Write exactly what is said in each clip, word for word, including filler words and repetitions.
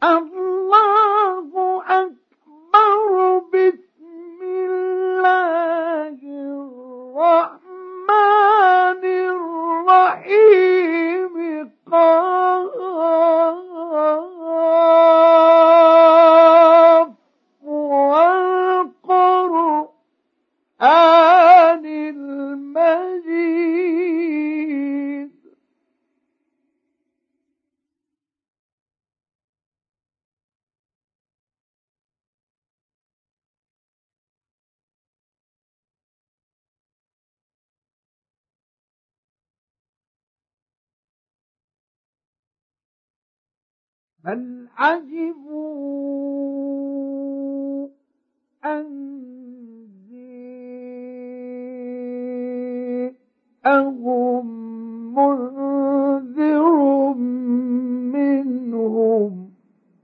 الله أكبر. بسم الله الرحمن الرحيم. قاف والقرآن المجيد. بل عجبوا أن جاءهم منذر منهم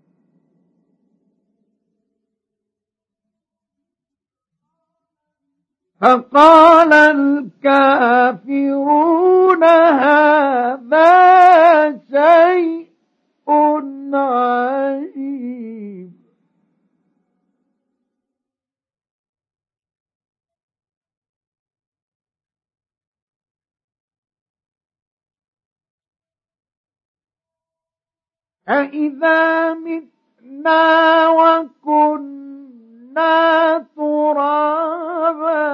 فقال الكافرون هذا شيء عجيب. أإذا متنا وكنا ترابا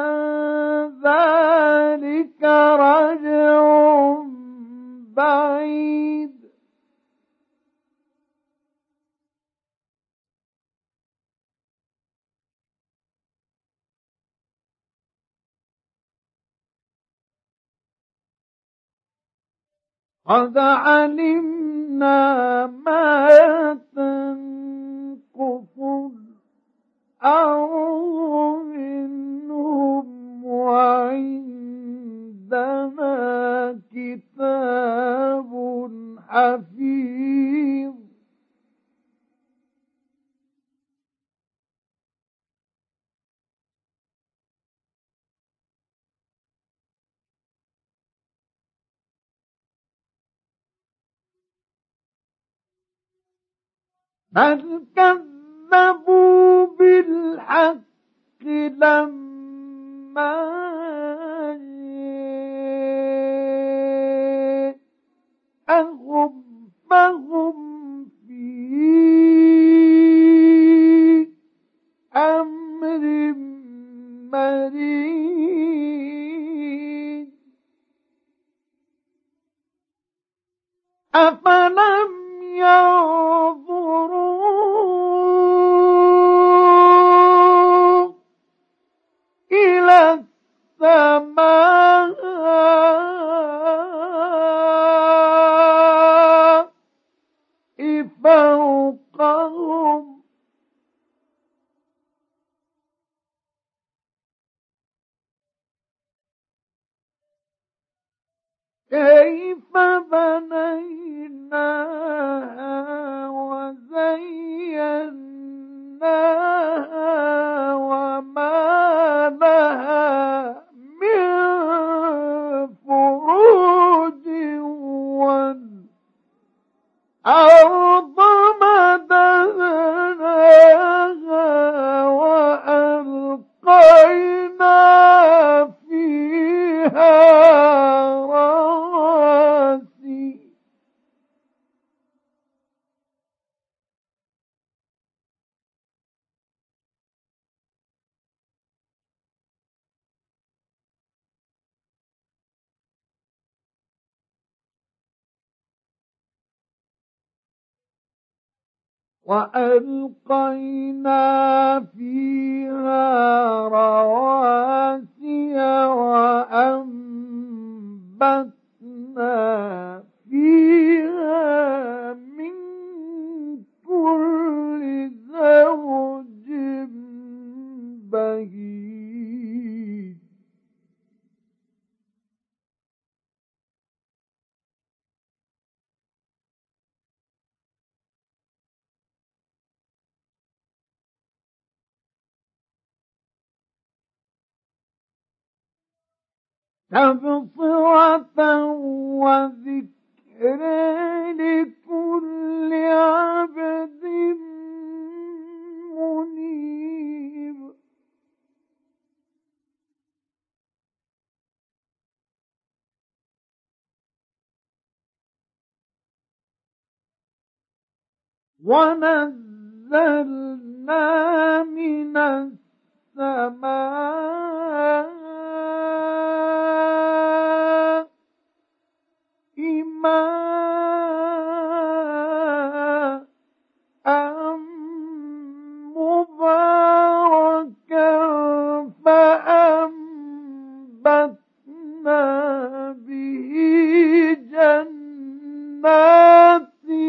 ذلك رجع بعيد. قد علمنا ما تنقص الأرض منهم وعندنا كتاب حفيظ. بل كذبوا بالحق لما جاءهم فهم في أمر مريج. أفلم ينظروا إلى السماء فوقهم كيف بنيناها وزيناها وما لها من فروج والأرض مددناها وألقينا فيها رواسي وألقينا فيها رواسي وأنبتنا فيها من كل زوج بهيج. تبصرة وذكرى لكل عبد منيب. ونزلنا من السماء ماء مباركا فأنبتنا به جنات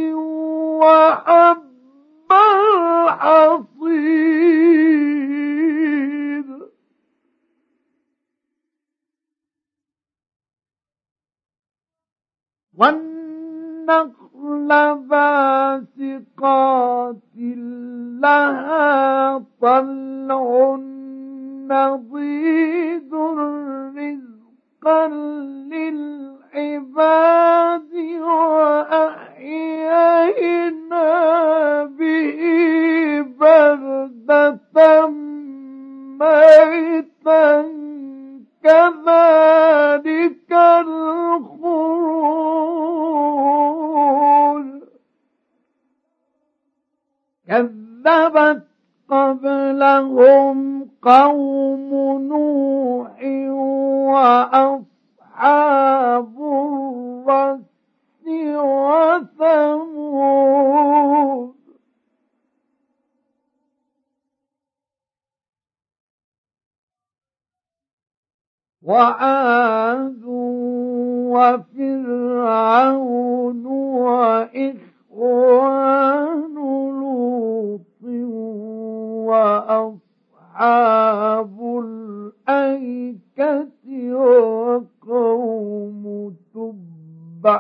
وحب الحصيد. والنخل باسقات لها طلع نضيد رزقا للعباد وأحيينا به بلدة ميتا كذلك الخروج. كذبت قبلهم قوم نوح وأصحاب الرس وثمود. وعاد وفرعون وإخوان لوط وأصحاب الأيكة وقوم تبع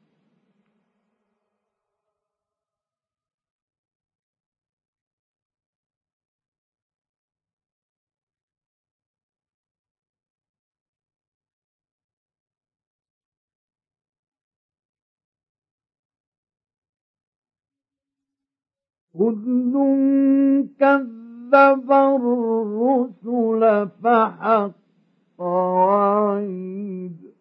كل كذب الرسل فحق وعيد.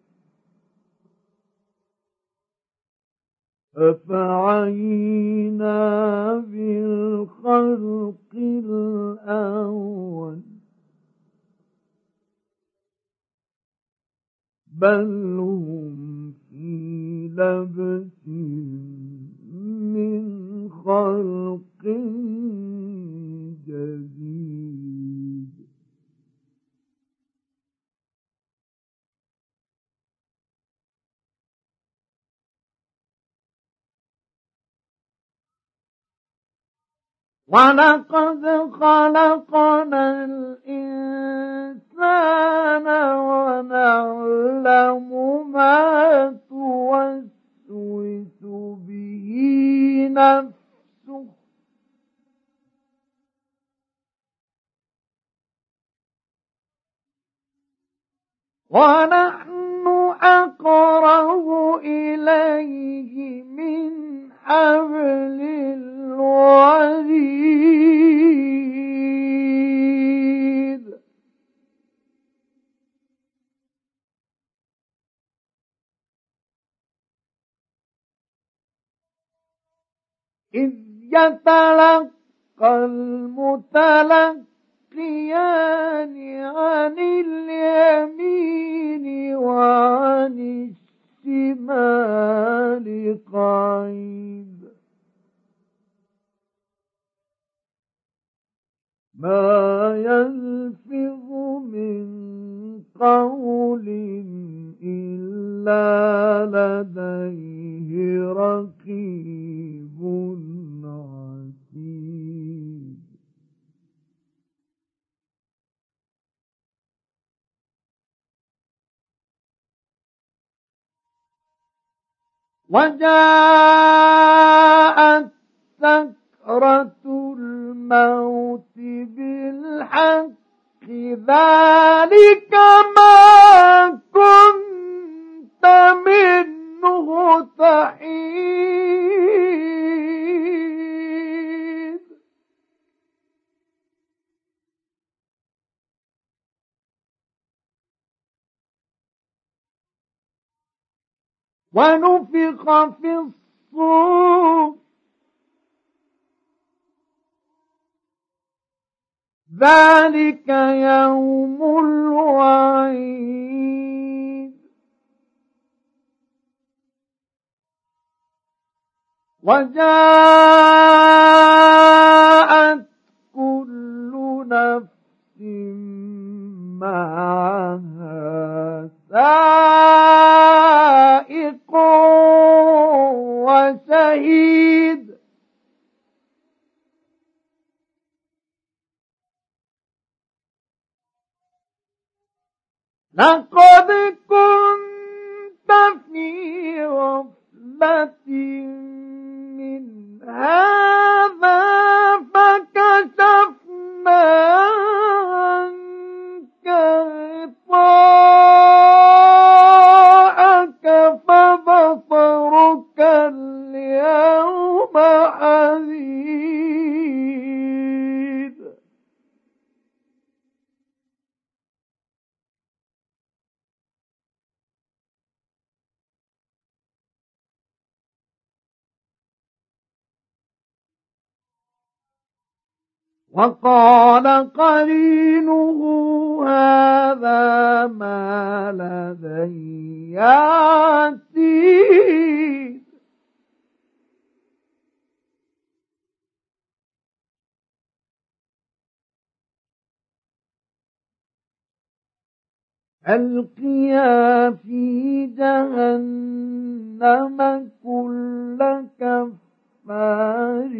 أفعينا بالخلق الأول بل هم في لبس من خلق جديد. ولقد خلقنا الإنسان ونعلم ما توسوس به نفسه ونحن أقرب إليه من حبل الوريد. إذ يتلقى المتلقيان عن اليمين وعن الشمال قعيد. ما يلفظ من قول إلا لديه رقيب عتيد. وجاءت سكرة الموت بالحق ذلك ما كنت منه ونفخ في الصور ذلك يوم الوعيد وجاءت كل نفس معها سائق وشهيد لقد كنت في غفلة من هذا فكشفنا عنك غطاءك فبصرك اليوم حديد وقال قرينه هذا ما لدي عتيد ألقيا في جهنم كل كفار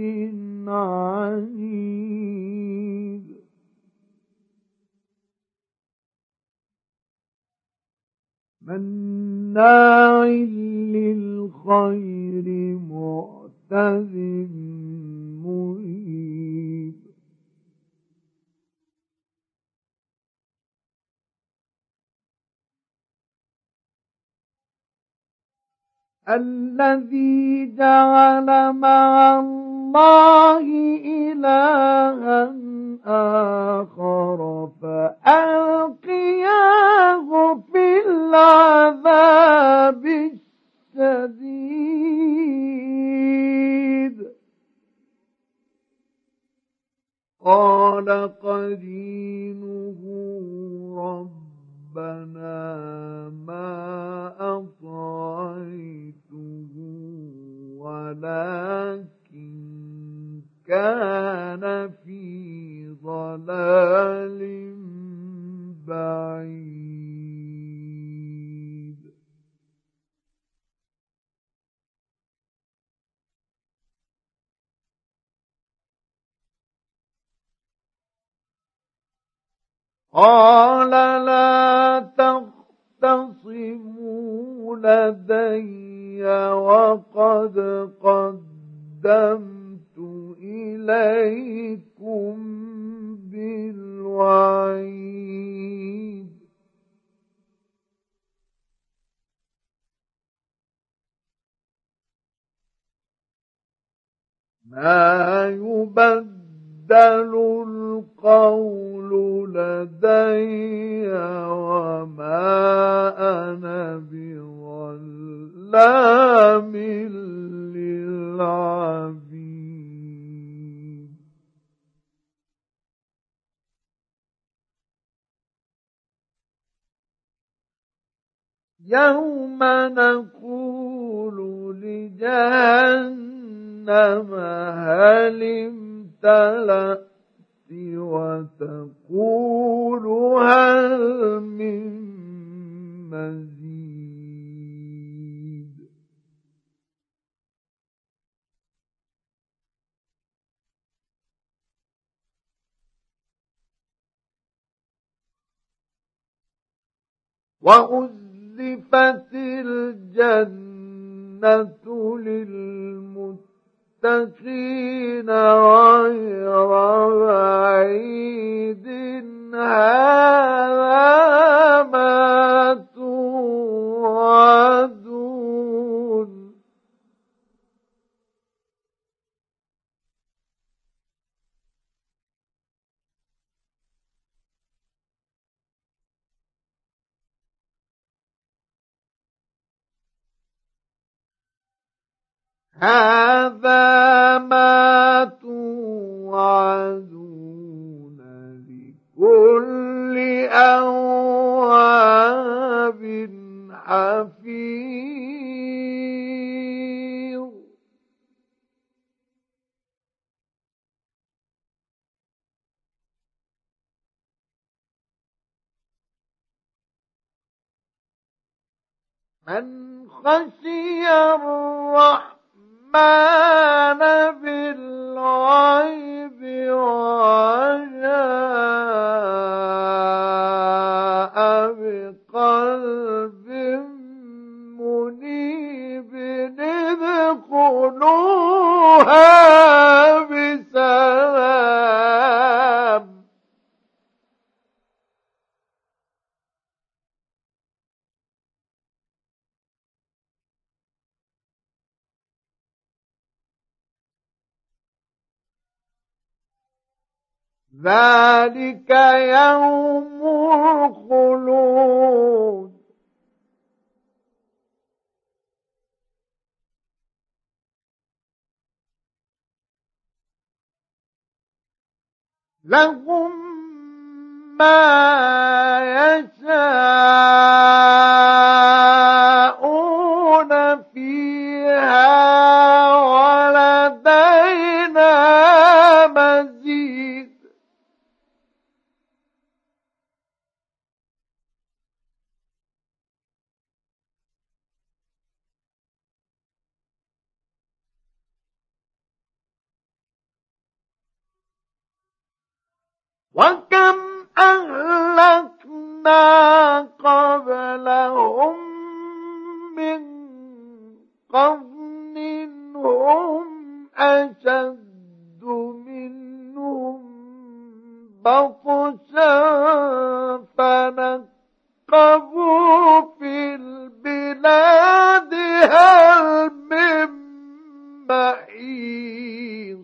عنيد مناع للخير معتد مريب الذي جعل مع الله إلها آخر فألقياه في العذاب الشديد قال قرينه ربنا ما أطغيته ولكن كان في ضلال بعيد قال لا تختصموا لدي وقد قدمت إليكم بالوعيد ما يبدل القول لدي وما أنا بظلام للعبيد يوم نقول لجهنم هل امتلأت وتقول هل من مزيد وأزلفت الجنة للمتقين غير بعيد هذا ما توعدون هذا ما توعدون لكل أواب حفيظ. من خشي الرحمن بالغيب وجاء بقلب منيب ادخلوها بسلام. ذلك يوم الخلود. لهم ما يشاءون فيها ولدينا مزيد. وكم أهلكنا قبلهم من قرن هم أشد منهم بطشا فنقبوا في البلاد هل من محيص.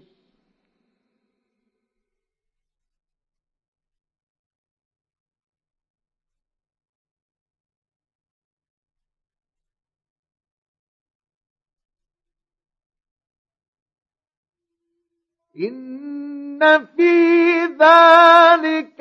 إن في ذلك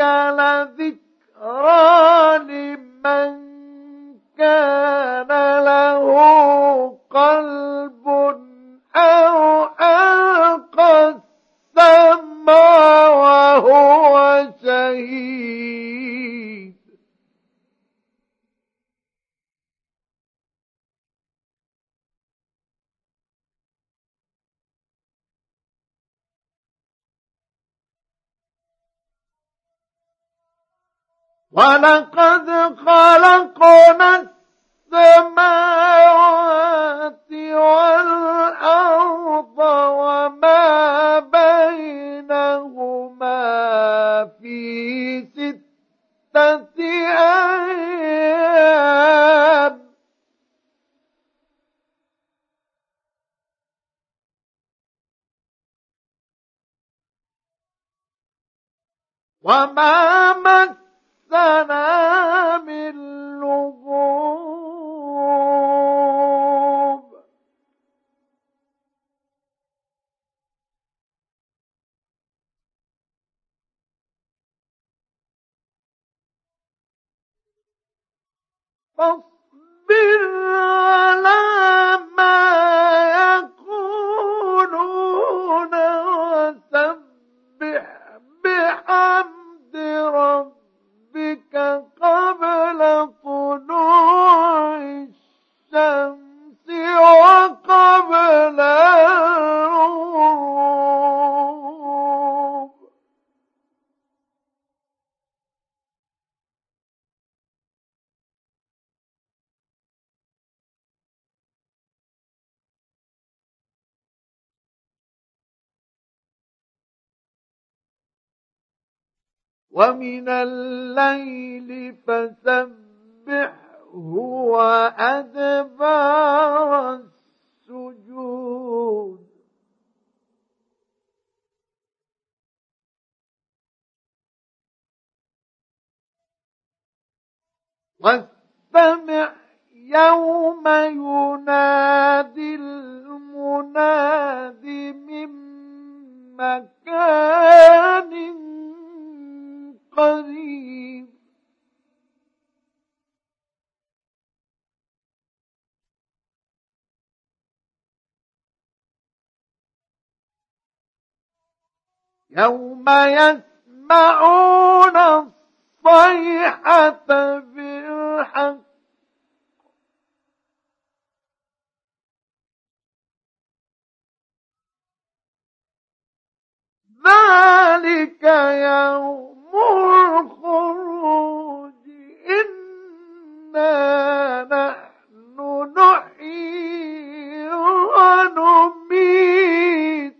لذكرى لمن كان له قلب أو ألقى السمع وهو شهيد. ولقد خلقنا السماوات والأرض وما بينهما في ستة أيام. وما مسنا من لغوب. فاصبر على ما يقولون وسبح بحمد ربك قبل طلوع الشمس وقبل الغروب. ومن الليل فسبحه وأدبار السجود. واستمع يوم ينادي المنادي يوم يسمعون الصيحة بالحق ذلك يوم الخروج إنا نحن نحيي ونميت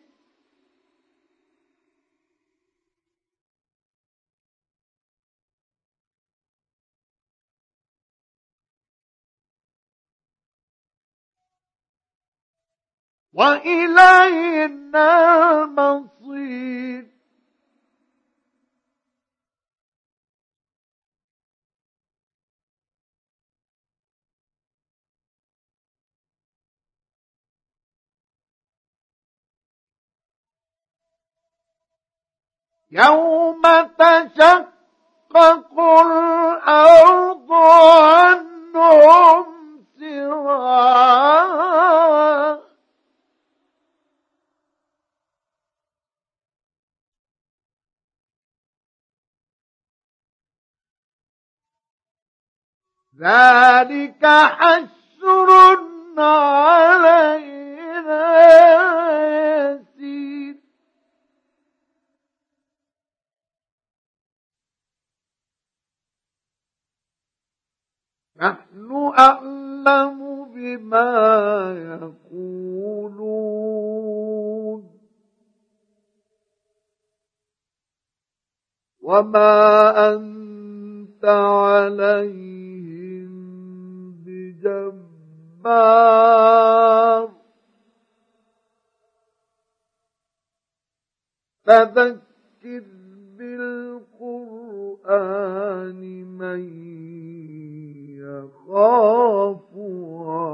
وإلينا المصير يوم تشقق الأرض عنهم سراعا ذلك حشر علينا يسير نحن أعلم بما يقولون وما أنت عليهم بجبار فذكر بالقرآن من يخاف